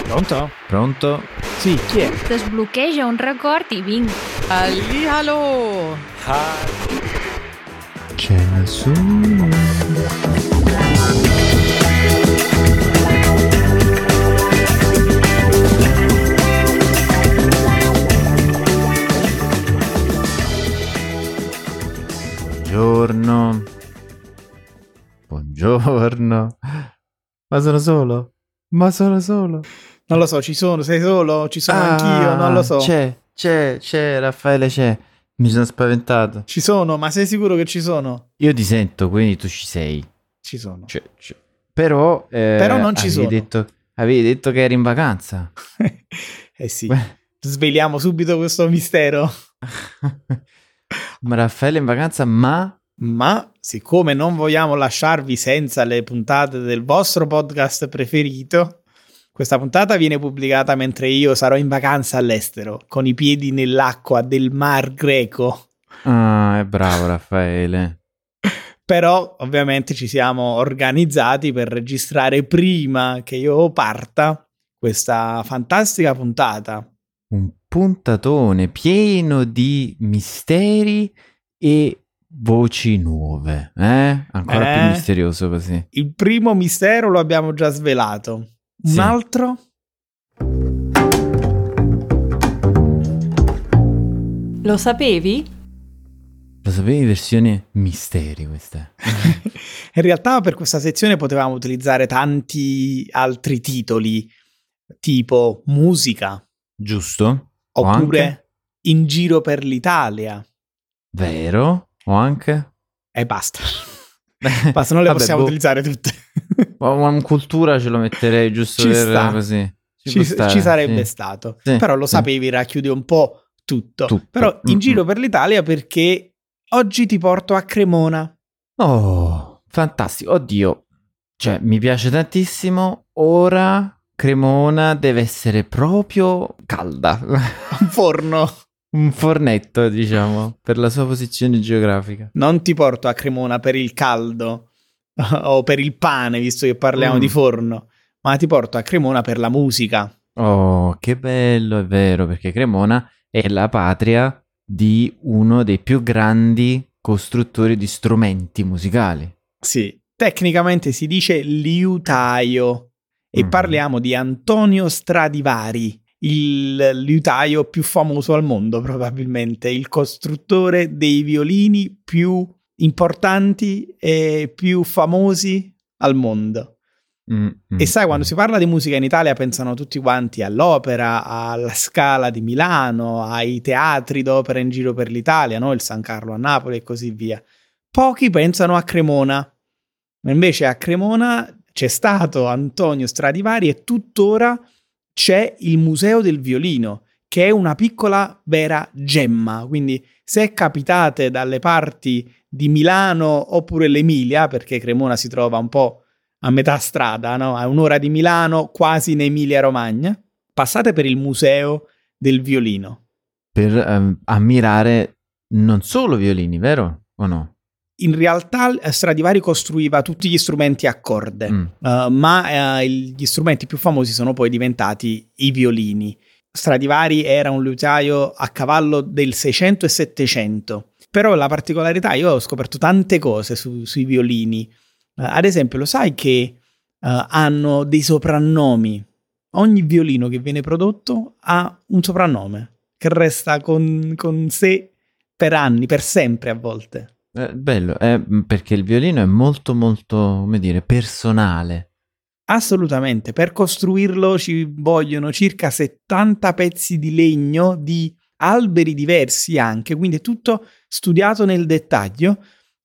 Pronto? Pronto? Sì, chi è? Desbloqueja un record i vinc. Hallihallo! C'è nessuno. Buongiorno. Buongiorno. Ma sono solo? Non lo so, ci sono, sei solo? Ci sono anch'io, non lo so. C'è, Raffaele, c'è. Mi sono spaventato. Ci sono, ma sei sicuro che ci sono? Io ti sento, quindi tu ci sei. Ci sono. C'è. Però non ci sono. Avevi detto che eri in vacanza. Sì, sveliamo subito questo mistero. Ma Raffaele è in vacanza, Ma siccome non vogliamo lasciarvi senza le puntate del vostro podcast preferito, questa puntata viene pubblicata mentre io sarò in vacanza all'estero, con i piedi nell'acqua del Mar Greco. Ah, è bravo Raffaele. Però ovviamente ci siamo organizzati per registrare prima che io parta questa fantastica puntata. Un puntatone pieno di misteri e voci nuove, Ancora più misterioso così. Il primo mistero lo abbiamo già svelato. Un Sì. altro? Lo sapevi? Lo sapevi, versione misteri questa? In realtà per questa sezione potevamo utilizzare tanti altri titoli, tipo musica, Giusto? oppure O anche? In giro per l'Italia. Vero? O anche? E basta. Basta, non le Vabbè, possiamo utilizzare tutte. Una cultura ce lo metterei giusto Ci per sta. così. Ci sarebbe sì. stato. Sì, Però lo sì. sapevi, racchiude un po' tutto. Però in Mm-mm. giro per l'Italia perché oggi ti porto a Cremona. Oh, fantastico. Oddio. Cioè, mi piace tantissimo. Ora Cremona deve essere proprio calda. Un forno. Un fornetto, diciamo, per la sua posizione geografica. Non ti porto a Cremona per il caldo o per il pane, visto che parliamo di forno, ma ti porto a Cremona per la musica. Oh, che bello, è vero, perché Cremona è la patria di uno dei più grandi costruttori di strumenti musicali. Sì, tecnicamente si dice liutaio e Mhm. parliamo di Antonio Stradivari, il liutaio più famoso al mondo probabilmente, il costruttore dei violini più importanti e più famosi al mondo. E sai, quando si parla di musica in Italia pensano tutti quanti all'opera, alla Scala di Milano, ai teatri d'opera in giro per l'Italia, no? Il San Carlo a Napoli e così via. Pochi pensano a Cremona, ma invece a Cremona c'è stato Antonio Stradivari e tuttora c'è il Museo del Violino, che è una piccola vera gemma. Quindi se capitate dalle parti di Milano oppure l'Emilia, perché Cremona si trova un po' a metà strada, no? A un'ora di Milano, quasi in Emilia-Romagna, passate per il Museo del Violino. Per ammirare non solo violini, vero? O no? In realtà Stradivari costruiva tutti gli strumenti a corde, ma gli strumenti più famosi sono poi diventati i violini. Stradivari era un liutaio a cavallo del 600 e 700, però la particolarità, io ho scoperto tante cose sui violini. Ad esempio, lo sai che hanno dei soprannomi? Ogni violino che viene prodotto ha un soprannome che resta con sé per anni, per sempre a volte. Bello, perché il violino è molto molto, come dire, personale. Assolutamente, per costruirlo ci vogliono circa 70 pezzi di legno di alberi diversi anche, quindi è tutto studiato nel dettaglio.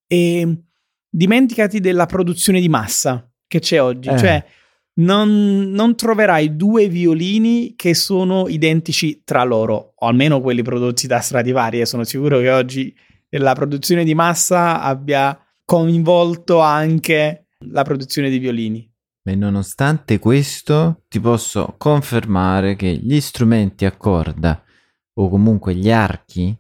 E dimenticati della produzione di massa che c'è oggi, cioè non troverai due violini che sono identici tra loro, o almeno quelli prodotti da Stradivari. Sono sicuro che oggi la produzione di massa abbia coinvolto anche la produzione di violini. E nonostante questo, ti posso confermare che gli strumenti a corda, o comunque gli archi,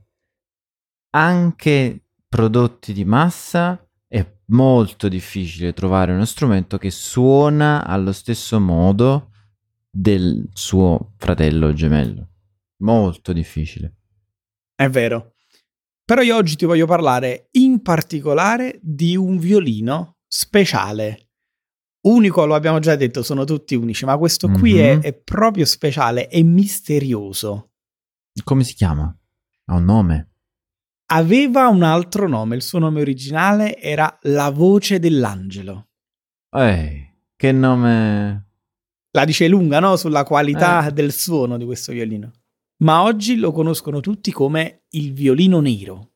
anche prodotti di massa, è molto difficile trovare uno strumento che suona allo stesso modo del suo fratello gemello. Molto difficile. È vero. Però io oggi ti voglio parlare in particolare di un violino speciale. Unico, lo abbiamo già detto, sono tutti unici, ma questo qui è proprio speciale, è misterioso. Come si chiama? Ha un nome? Aveva un altro nome, il suo nome originale era La voce dell'angelo. Che nome... La dice lunga, no? Sulla qualità del suono di questo violino. Ma oggi lo conoscono tutti come il violino nero.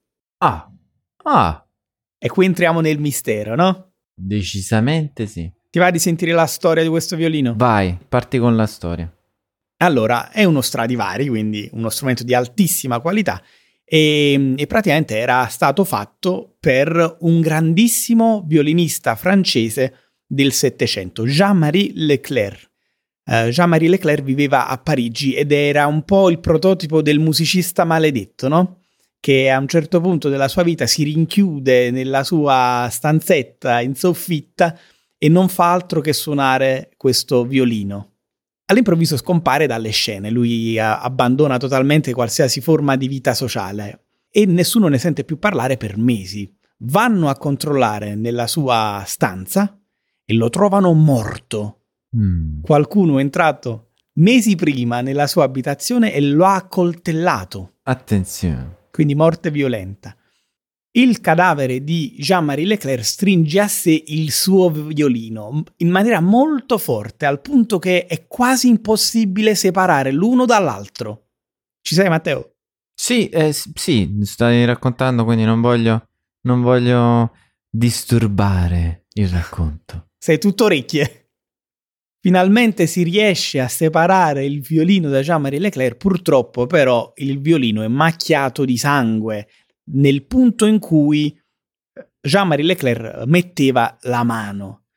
Ah, E qui entriamo nel mistero, no? decisamente sì. Ti va di sentire la storia di questo violino? Vai, parti con la storia. Allora, è uno Stradivari, quindi uno strumento di altissima qualità, e praticamente era stato fatto per un grandissimo violinista francese del Settecento, Jean-Marie Leclerc. Jean-Marie Leclerc viveva a Parigi ed era un po' il prototipo del musicista maledetto, no? Che a un certo punto della sua vita si rinchiude nella sua stanzetta in soffitta e non fa altro che suonare questo violino. All'improvviso scompare dalle scene, lui abbandona totalmente qualsiasi forma di vita sociale e nessuno ne sente più parlare per mesi. Vanno a controllare nella sua stanza e lo trovano morto. Qualcuno è entrato mesi prima nella sua abitazione e lo ha accoltellato. Attenzione. Quindi morte violenta. Il cadavere di Jean-Marie Leclerc stringe a sé il suo violino in maniera molto forte, al punto che è quasi impossibile separare l'uno dall'altro. Ci sei, Matteo? Sì, stai raccontando, quindi non voglio disturbare il racconto. Sei tutto orecchie. Finalmente si riesce a separare il violino da Jean-Marie Leclerc, purtroppo però il violino è macchiato di sangue nel punto in cui Jean-Marie Leclerc metteva la mano.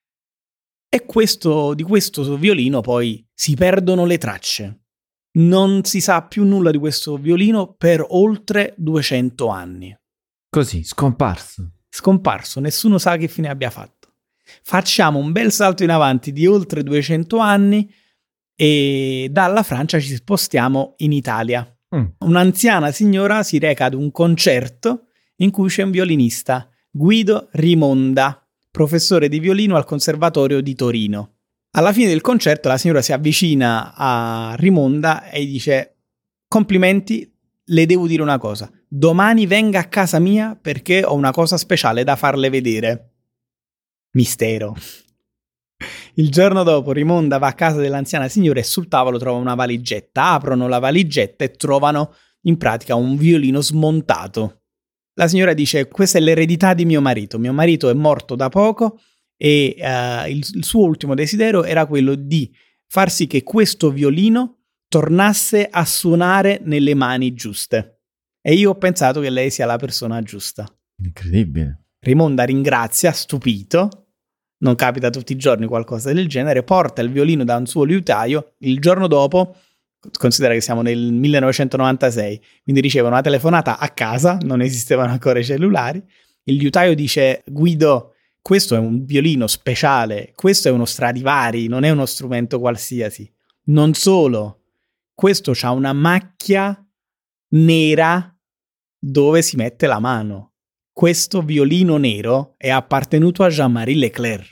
E di questo violino poi si perdono le tracce. Non si sa più nulla di questo violino per oltre 200 anni. Così, Scomparso, nessuno sa che fine abbia fatto. Facciamo un bel salto in avanti di oltre 200 anni e dalla Francia ci spostiamo in Italia. Un'anziana signora si reca ad un concerto in cui c'è un violinista, Guido Rimonda, professore di violino al Conservatorio di Torino. Alla fine del concerto la signora si avvicina a Rimonda e dice: complimenti, le devo dire una cosa. Domani venga a casa mia perché ho una cosa speciale da farle vedere. Mistero. Il giorno dopo Rimonda va a casa dell'anziana signora e sul tavolo trova una valigetta. Aprono la valigetta e trovano in pratica un violino smontato. La signora dice: questa è l'eredità di mio marito. Mio marito è morto da poco e il suo ultimo desiderio era quello di far sì che questo violino tornasse a suonare nelle mani giuste. E io ho pensato che lei sia la persona giusta. Incredibile. Rimonda ringrazia, stupito. Non capita tutti i giorni qualcosa del genere, porta il violino da un suo liutaio, il giorno dopo, considera che siamo nel 1996, quindi riceve una telefonata a casa, non esistevano ancora i cellulari, il liutaio dice: Guido, questo è un violino speciale, questo è uno Stradivari, non è uno strumento qualsiasi. Non solo, questo c'ha una macchia nera dove si mette la mano. Questo violino nero è appartenuto a Jean-Marie Leclerc.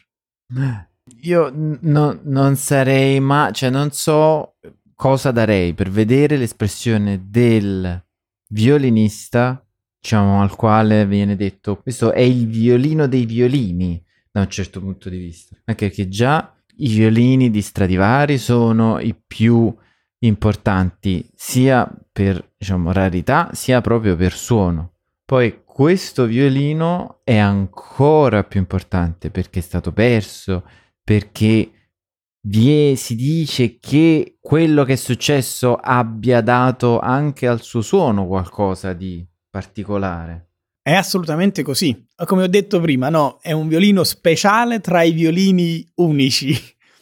Io non sarei mai, cioè non so cosa darei per vedere l'espressione del violinista, diciamo, al quale viene detto: questo è il violino dei violini, da un certo punto di vista. Anche perché già i violini di Stradivari sono i più importanti, sia per, diciamo, rarità, sia proprio per suono. Poi questo violino è ancora più importante perché è stato perso, perché si dice che quello che è successo abbia dato anche al suo suono qualcosa di particolare. È assolutamente così. Come ho detto prima, no, è un violino speciale tra i violini unici.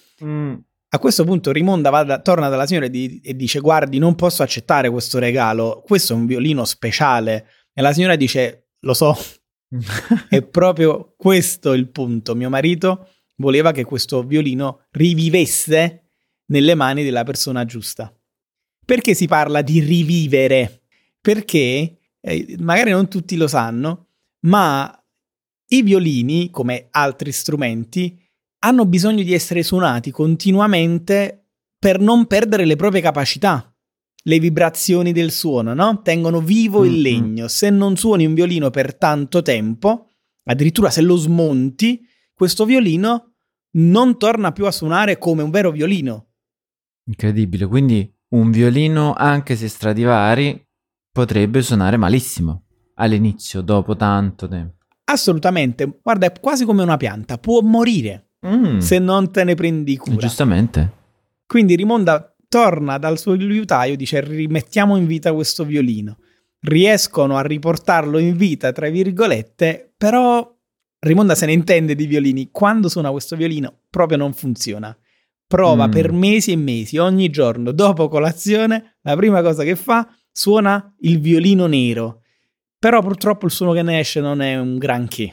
A questo punto Rimonda torna dalla signora e dice: guardi, non posso accettare questo regalo, questo è un violino speciale. E la signora dice: lo so, è proprio questo il punto. Mio marito voleva che questo violino rivivesse nelle mani della persona giusta. Perché si parla di rivivere? Perché, magari non tutti lo sanno, ma i violini, come altri strumenti, hanno bisogno di essere suonati continuamente per non perdere le proprie capacità. Le vibrazioni del suono, no? Tengono vivo il legno. Se non suoni un violino per tanto tempo, addirittura se lo smonti, questo violino non torna più a suonare come un vero violino. Incredibile, quindi un violino, anche se Stradivari, potrebbe suonare malissimo all'inizio, dopo tanto tempo. Assolutamente, guarda, è quasi come una pianta, può morire se non te ne prendi cura. Giustamente. Quindi Rimonda torna dal suo liutaio e dice: rimettiamo in vita questo violino. Riescono a riportarlo in vita, tra virgolette, però Rimonda se ne intende di violini. Quando suona questo violino proprio non funziona. Prova per mesi e mesi, ogni giorno, dopo colazione, la prima cosa che fa, suona il violino nero. Però purtroppo il suono che ne esce non è un granché.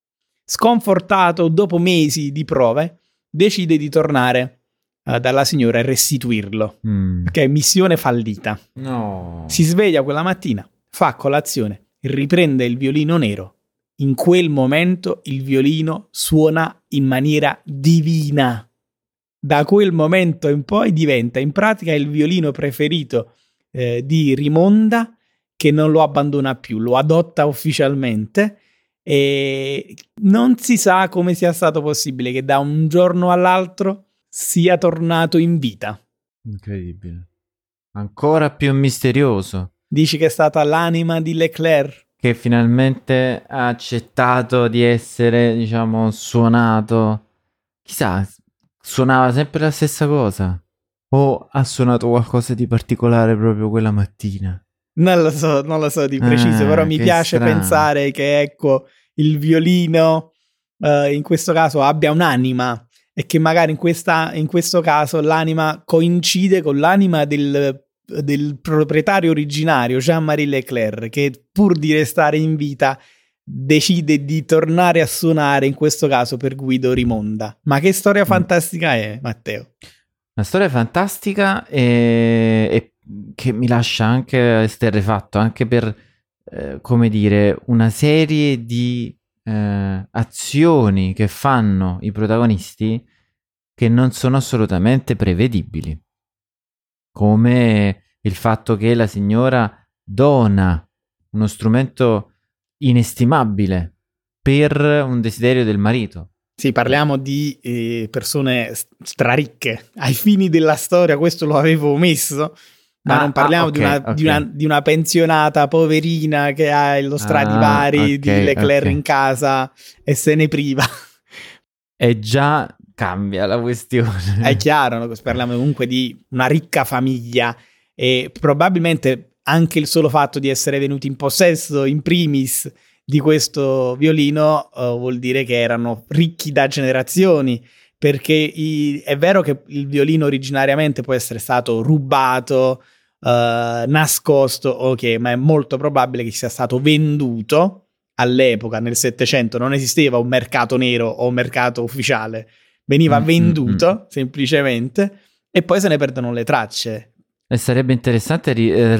Sconfortato, dopo mesi di prove, decide di tornare dalla signora e restituirlo. Perché è missione fallita. No. Si sveglia quella mattina, fa colazione, riprende il violino nero. In quel momento il violino suona in maniera divina. Da quel momento in poi diventa in pratica il violino preferito di Rimonda, che non lo abbandona più, lo adotta ufficialmente e non si sa come sia stato possibile che da un giorno all'altro sia tornato in vita. Incredibile. Ancora più misterioso. Dici che è stata l'anima di Leclerc? Che finalmente ha accettato di essere, diciamo, suonato. Chissà, suonava sempre la stessa cosa? O ha suonato qualcosa di particolare proprio quella mattina? Non lo so di preciso, però mi piace pensare che, ecco, il violino in questo caso abbia un'anima e che magari in questo caso l'anima coincide con l'anima del proprietario originario, Jean-Marie Leclerc, che pur di restare in vita decide di tornare a suonare, in questo caso per Guido Rimonda. Ma che storia fantastica è, Matteo? Una storia fantastica e che mi lascia anche esterrefatto, anche per, come dire, una serie di azioni che fanno i protagonisti che non sono assolutamente prevedibili. Come il fatto che la signora dona uno strumento inestimabile per un desiderio del marito. Sì, parliamo di persone straricche. Ai fini della storia questo lo avevo omesso, ma non parliamo di una pensionata poverina che ha lo Stradivari di Leclerc in casa e se ne priva. E già cambia la questione. È chiaro, no? Parliamo comunque di una ricca famiglia e probabilmente anche il solo fatto di essere venuti in possesso, in primis, di questo violino vuol dire che erano ricchi da generazioni, perché è vero che il violino originariamente può essere stato rubato, nascosto, ok, ma è molto probabile che sia stato venduto. All'epoca, nel Settecento, non esisteva un mercato nero o un mercato ufficiale, veniva venduto semplicemente e poi se ne perdono le tracce. E sarebbe interessante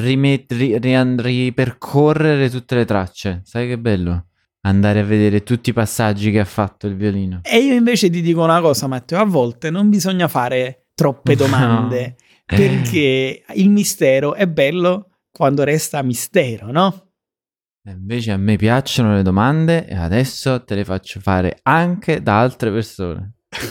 ripercorrere tutte le tracce. Sai che bello? Andare a vedere tutti i passaggi che ha fatto il violino. E io invece ti dico una cosa, Matteo, a volte non bisogna fare troppe domande, perché il mistero è bello quando resta mistero, no? E invece a me piacciono le domande e adesso te le faccio fare anche da altre persone.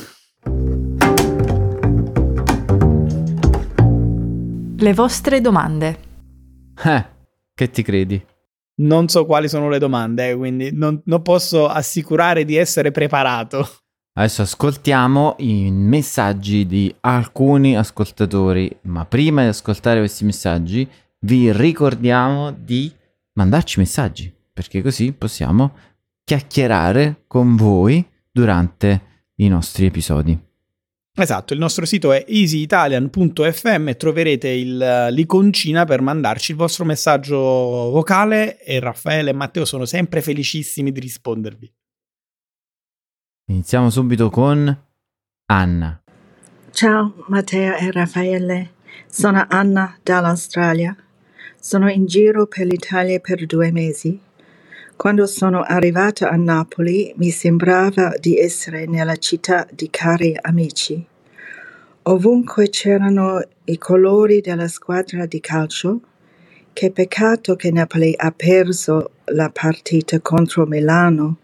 Le vostre domande. Che ti credi? Non so quali sono le domande, quindi non posso assicurare di essere preparato. Adesso ascoltiamo i messaggi di alcuni ascoltatori, ma prima di ascoltare questi messaggi vi ricordiamo di mandarci messaggi, perché così possiamo chiacchierare con voi durante i nostri episodi. Esatto, il nostro sito è easyitalian.fm e troverete l'iconcina per mandarci il vostro messaggio vocale e Raffaele e Matteo sono sempre felicissimi di rispondervi. Iniziamo subito con Anna. Ciao Matteo e Raffaele, sono Anna dall'Australia. Sono in giro per l'Italia per 2 mesi. Quando sono arrivata a Napoli mi sembrava di essere nella città di cari amici. Ovunque c'erano i colori della squadra di calcio. Che peccato che Napoli ha perso la partita contro Milano.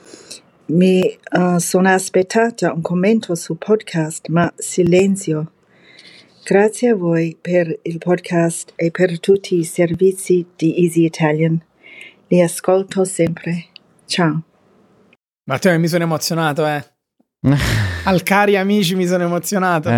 Mi sono aspettata un commento sul podcast, ma silenzio. Grazie a voi per il podcast e per tutti i servizi di Easy Italian. Li ascolto sempre. Ciao. Matteo, mi sono emozionato, Al cari amici mi sono emozionato.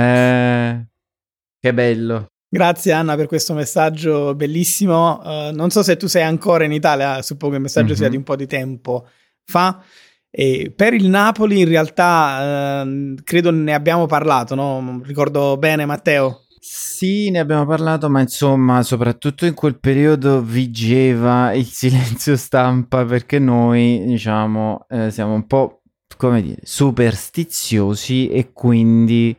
Che bello. Grazie Anna per questo messaggio bellissimo. Non so se tu sei ancora in Italia, suppongo che il messaggio sia di un po' di tempo fa. E per il Napoli in realtà credo ne abbiamo parlato, no? Ricordo bene, Matteo? Sì, ne abbiamo parlato, ma insomma, soprattutto in quel periodo vigeva il silenzio stampa perché noi, diciamo, siamo un po', come dire, superstiziosi e quindi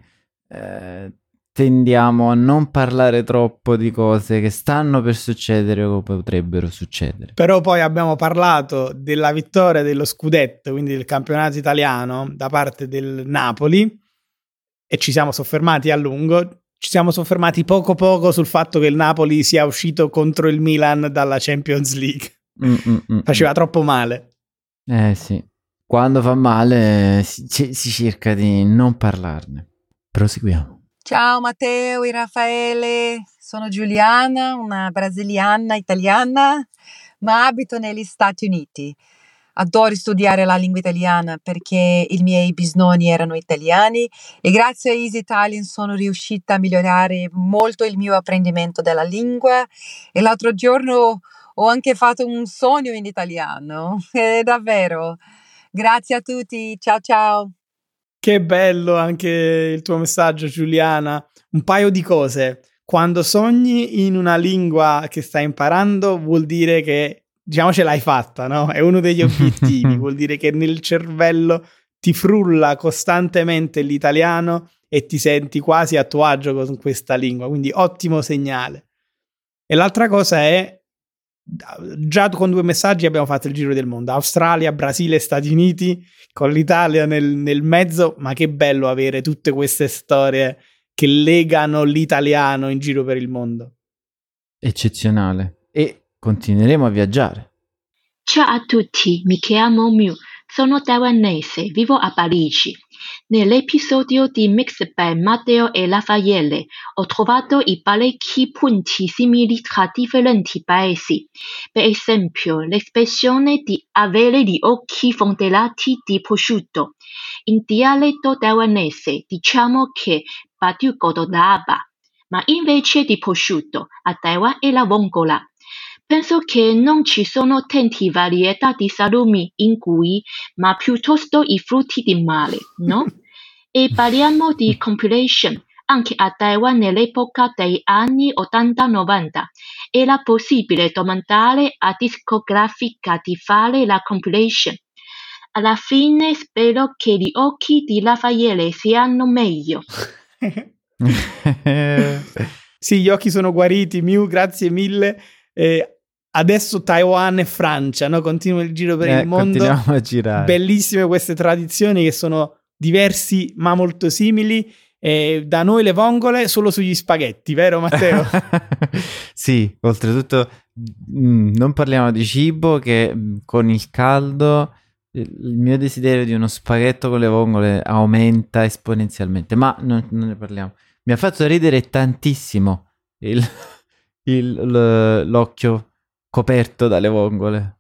tendiamo a non parlare troppo di cose che stanno per succedere o potrebbero succedere. Però poi abbiamo parlato della vittoria dello scudetto, quindi del campionato italiano da parte del Napoli, e ci siamo soffermati a lungo. Ci siamo soffermati poco sul fatto che il Napoli sia uscito contro il Milan dalla Champions League. Faceva troppo male. Sì. Quando fa male si cerca di non parlarne. Proseguiamo. Ciao Matteo e Raffaele, sono Giuliana, una brasiliana italiana, ma abito negli Stati Uniti. Adoro studiare la lingua italiana perché i miei bisnonni erano italiani e grazie a Easy Italian sono riuscita a migliorare molto il mio apprendimento della lingua e l'altro giorno ho anche fatto un sogno in italiano, davvero. Grazie a tutti, ciao ciao. Che bello anche il tuo messaggio, Giuliana. Un paio di cose. Quando sogni in una lingua che stai imparando vuol dire che, diciamo, ce l'hai fatta, no? È uno degli obiettivi. Vuol dire che nel cervello ti frulla costantemente l'italiano e ti senti quasi a tuo agio con questa lingua. Quindi ottimo segnale. E l'altra cosa è, già con 2 messaggi abbiamo fatto il giro del mondo. Australia, Brasile, Stati Uniti, con l'Italia nel mezzo, ma che bello avere tutte queste storie che legano l'italiano in giro per il mondo. Eccezionale. E continueremo a viaggiare. Ciao a tutti, mi chiamo Miu, sono taiwanese, vivo a Parigi. Nell'episodio di Mix by Matteo e Raffaele ho trovato i parecchi punti simili tra differenti paesi. Per esempio, l'espressione di avere gli occhi fondellati di prosciutto. In dialetto taiwanese diciamo che Badiugodo dava, ma invece di prosciutto a Taiwan è la vongola. Penso che non ci sono tante varietà di salumi in cui, ma piuttosto i frutti di mare, no? E parliamo di compilation. Anche a Taiwan nell'epoca degli anni 80-90 era possibile domandare a discografica di fare la compilation. Alla fine spero che gli occhi di Raffaele siano meglio. Sì, gli occhi sono guariti, Miu, grazie mille. Adesso Taiwan e Francia, no? Continua il giro per il mondo. Continuiamo a girare. Bellissime queste tradizioni che sono diversi ma molto simili. Da noi le vongole solo sugli spaghetti, vero Matteo? Sì, oltretutto non parliamo di cibo che con il caldo il mio desiderio di uno spaghetto con le vongole aumenta esponenzialmente, ma non ne parliamo. Mi ha fatto ridere tantissimo l'occhio coperto dalle vongole.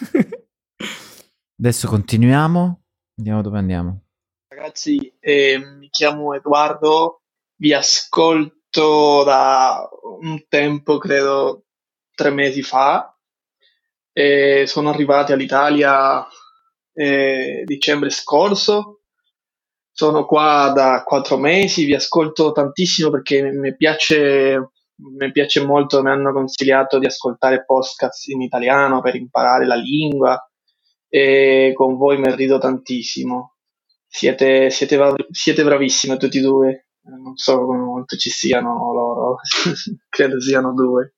Adesso continuiamo, andiamo dove andiamo. Ragazzi, mi chiamo Edoardo, vi ascolto da un tempo, credo 3 mesi fa, e sono arrivati all'Italia dicembre scorso, sono qua da 4 mesi, vi ascolto tantissimo perché mi piace molto, mi hanno consigliato di ascoltare podcast in italiano per imparare la lingua e con voi mi rido tantissimo. Siete bravissimi tutti e due. non so quanto ci siano loro, credo siano 2.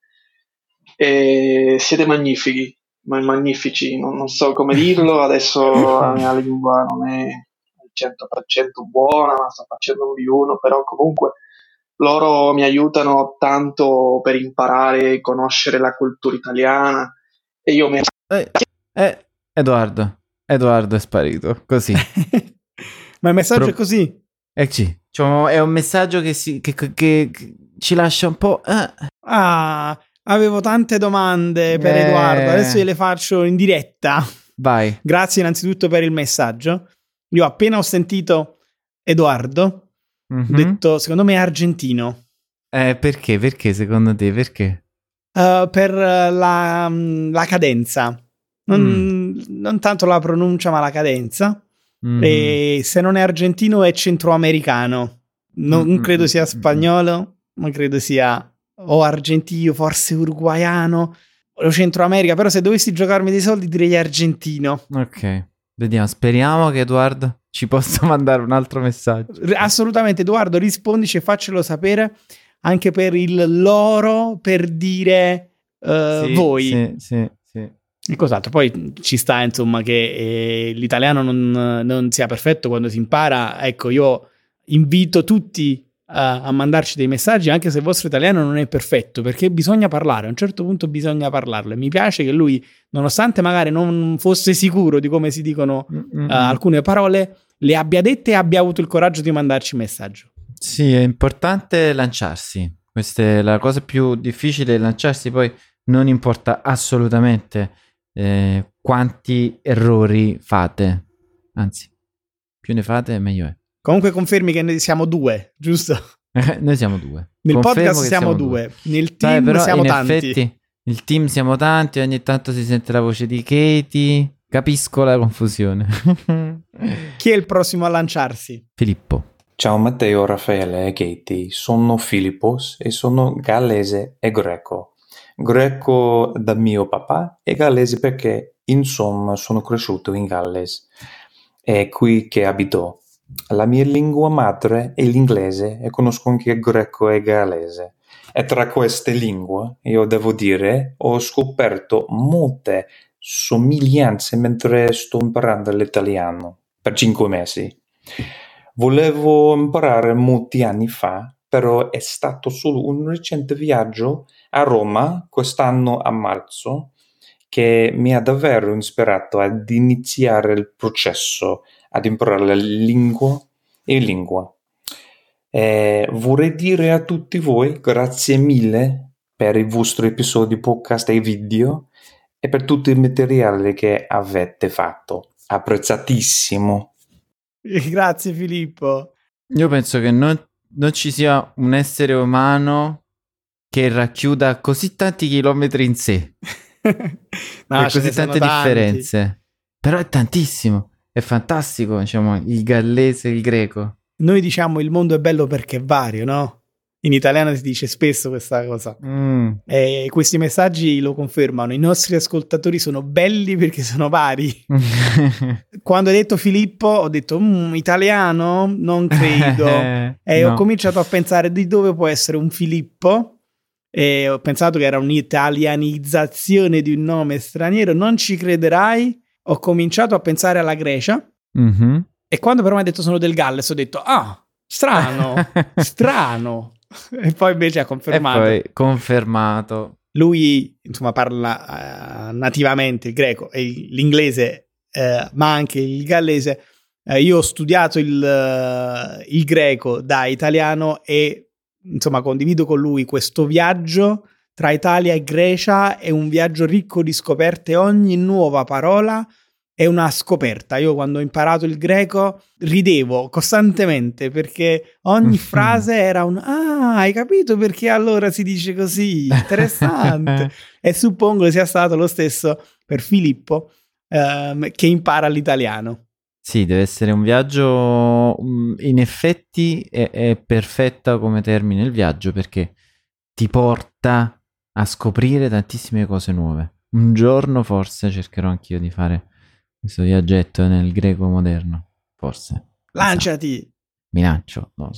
E siete magnifici, magnifici, non so come dirlo, adesso la mia lingua non è al 100% buona, ma sto facendo un B1, però comunque loro mi aiutano tanto per imparare, conoscere la cultura italiana e io mi... Edoardo è sparito, così. Ma il messaggio è così? Eccoci, cioè, è un messaggio che ci lascia un po'... Avevo tante domande per Edoardo, adesso gliele faccio in diretta. Vai. Grazie innanzitutto per il messaggio. Io appena ho sentito Edoardo, ho detto, secondo me è argentino. Perché? Perché secondo te? Perché? Per la cadenza. Non tanto la pronuncia, ma la cadenza. E se non è argentino è centroamericano. Non credo sia spagnolo, ma credo sia o argentino, forse uruguaiano o Centro America. Però se dovessi giocarmi dei soldi direi argentino. Ok, vediamo, speriamo che Edoardo ci possa mandare un altro messaggio. Assolutamente, Edoardo, rispondici e faccelo sapere, anche per il loro, per dire voi. Sì. E cos'altro? Poi ci sta, insomma, che l'italiano non sia perfetto quando si impara. Ecco, io invito tutti a mandarci dei messaggi, anche se il vostro italiano non è perfetto, perché bisogna parlare, a un certo punto bisogna parlarlo. E mi piace che lui, nonostante magari non fosse sicuro di come si dicono alcune parole, le abbia dette e abbia avuto il coraggio di mandarci un messaggio. Sì, è importante lanciarsi. Questa è la cosa più difficile, lanciarsi. Poi non importa assolutamente quanti errori fate, anzi, più ne fate meglio è. Comunque confermi che noi siamo 2, giusto? Noi siamo 2. Nel podcast siamo 2. Nel team però siamo in tanti. Effetti, il team siamo tanti, ogni tanto si sente la voce di Katie. Capisco la confusione. Chi è il prossimo a lanciarsi? Filippo. Ciao Matteo, Raffaele e Katie, sono Filippos e sono gallese e greco. Greco da mio papà e gallese perché, insomma, sono cresciuto in Galles. È qui che abito. La mia lingua madre è l'inglese e conosco anche il greco e il gallese. E tra queste lingue, io devo dire, ho scoperto molte somiglianze mentre sto imparando l'italiano per 5 mesi. Volevo imparare molti anni fa, però è stato solo un recente viaggio a Roma, quest'anno a marzo, che mi ha davvero ispirato ad iniziare il processo, ad imparare la lingua e lingua. Vorrei dire a tutti voi grazie mille per i vostri episodi podcast e video e per tutto il materiale che avete fatto. Apprezzatissimo. Grazie Filippo. Io penso che non ci sia un essere umano che racchiuda così tanti chilometri in sé. No, così tante differenze. Però è tantissimo. È fantastico, diciamo, il gallese e il greco. Noi diciamo il mondo è bello perché è vario, no? In italiano si dice spesso questa cosa. E questi messaggi lo confermano. I nostri ascoltatori sono belli perché sono vari. Quando hai detto Filippo, ho detto italiano? Non credo. E no. Ho cominciato a pensare di dove può essere un Filippo. E ho pensato che era un'italianizzazione di un nome straniero. Non ci crederai. Ho cominciato a pensare alla Grecia. E quando però mi ha detto sono del Galles, ho detto strano. E poi invece ha confermato. E poi confermato. Lui, insomma, parla nativamente il greco e l'inglese, ma anche il gallese. Io ho studiato il greco da italiano e, insomma, condivido con lui questo viaggio tra Italia e Grecia. È un viaggio ricco di scoperte. Ogni nuova parola è una scoperta. Io quando ho imparato il greco ridevo costantemente perché ogni frase era hai capito perché allora si dice così? Interessante. E suppongo sia stato lo stesso per Filippo che impara l'italiano. Sì, deve essere un viaggio, in effetti è perfetta come termine il viaggio perché ti porta a scoprire tantissime cose nuove. Un giorno forse cercherò anch'io di fare questo viaggetto nel greco moderno, forse. Lanciati! Mi lancio, non lo so.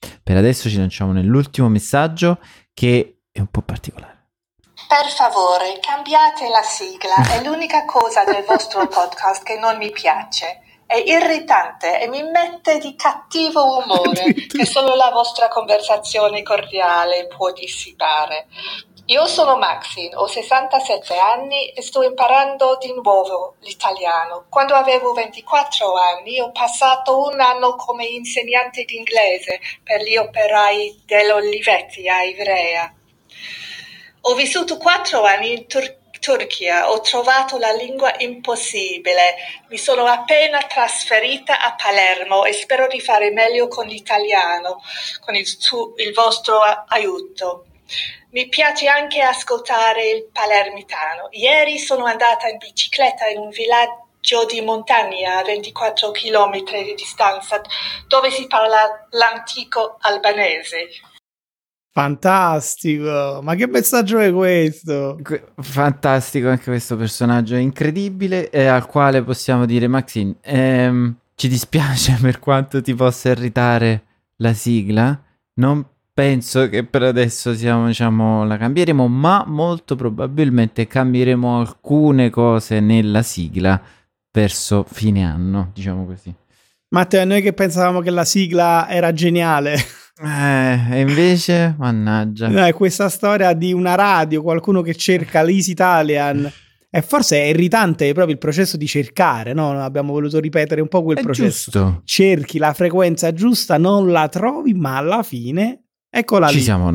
Per adesso ci lanciamo nell'ultimo messaggio, che è un po' particolare. Per favore, cambiate la sigla, è l'unica cosa del vostro podcast che non mi piace. È irritante e mi mette di cattivo umore che solo la vostra conversazione cordiale può dissipare. Io sono Maxine, ho 67 anni e sto imparando di nuovo l'italiano. Quando avevo 24 anni ho passato un anno come insegnante di inglese per gli operai dell'Olivetti a Ivrea. Ho vissuto 4 anni in Turchia, ho trovato la lingua impossibile. Mi sono appena trasferita a Palermo e spero di fare meglio con l'italiano, con il vostro aiuto. Mi piace anche ascoltare il palermitano. Ieri sono andata in bicicletta in un villaggio di montagna a 24 km di distanza dove si parla l'antico albanese. Fantastico, ma che messaggio è questo? Fantastico anche questo personaggio incredibile, al quale possiamo dire: Maxine, ci dispiace per quanto ti possa irritare la sigla, non penso che per adesso la cambieremo, ma molto probabilmente cambieremo alcune cose nella sigla verso fine anno, diciamo così. Matteo, noi che pensavamo che la sigla era geniale. E invece, mannaggia. Questa storia di una radio, qualcuno che cerca l'Easy Italian, e forse è irritante proprio il processo di cercare, no? Abbiamo voluto ripetere un po' quel processo. Giusto. Cerchi la frequenza giusta, non la trovi, ma alla fine eccola lì. Ci siamo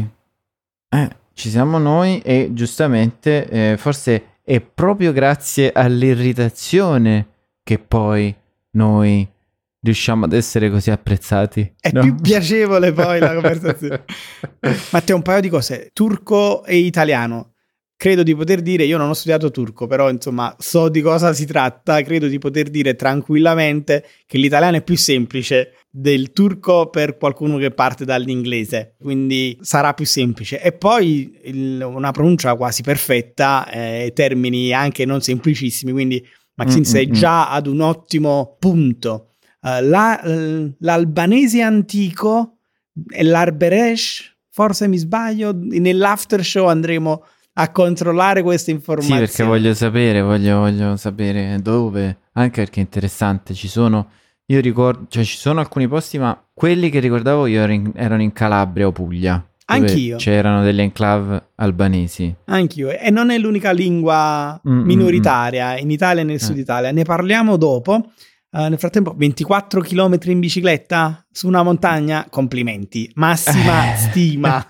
noi e giustamente forse è proprio grazie all'irritazione che poi noi riusciamo ad essere così apprezzati. È più piacevole poi la conversazione. Matteo, un paio di cose. Turco e italiano. Credo di poter dire, io non ho studiato turco, però insomma so di cosa si tratta, credo di poter dire tranquillamente che l'italiano è più semplice del turco per qualcuno che parte dall'inglese, quindi sarà più semplice. E poi una pronuncia quasi perfetta, termini anche non semplicissimi, quindi Maxine sei già ad un ottimo punto. L'albanese antico e l'Arberesh, forse mi sbaglio, nell'after show andremo a controllare queste informazioni. Sì, perché voglio sapere dove, anche perché è interessante. Ci sono alcuni posti, ma quelli che ricordavo io erano in Calabria o Puglia. Anch'io. C'erano delle enclave albanesi. Anch'io. E non è l'unica lingua minoritaria in Italia e nel sud Italia. Ne parliamo dopo. Nel frattempo 24 km in bicicletta su una montagna, complimenti, massima stima.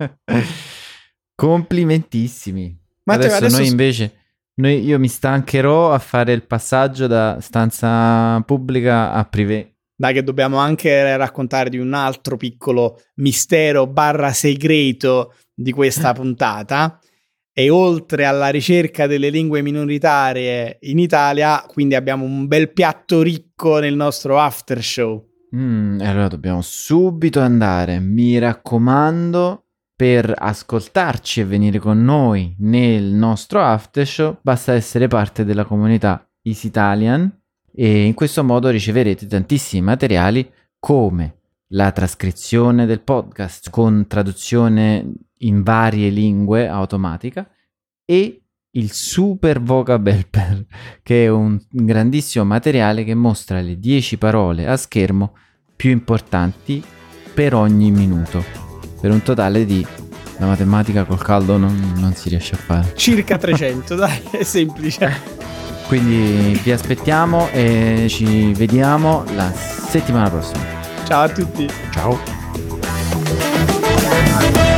Complimentissimi. Matteo, adesso noi invece io mi stancherò a fare il passaggio da stanza pubblica a privé. Dai, che dobbiamo anche raccontare di un altro piccolo mistero / segreto di questa puntata. E oltre alla ricerca delle lingue minoritarie in Italia, quindi abbiamo un bel piatto ricco nel nostro after show. Allora dobbiamo subito andare, mi raccomando, per ascoltarci e venire con noi nel nostro after show basta essere parte della comunità Easy Italian, e in questo modo riceverete tantissimi materiali come la trascrizione del podcast con traduzione in varie lingue automatica e il Super Vocab Helper, che è un grandissimo materiale che mostra le 10 parole a schermo più importanti per ogni minuto, per un totale di, la matematica col caldo non si riesce a fare, circa 300. Dai, è semplice. Quindi vi aspettiamo e ci vediamo la settimana prossima. Ciao a tutti. Ciao.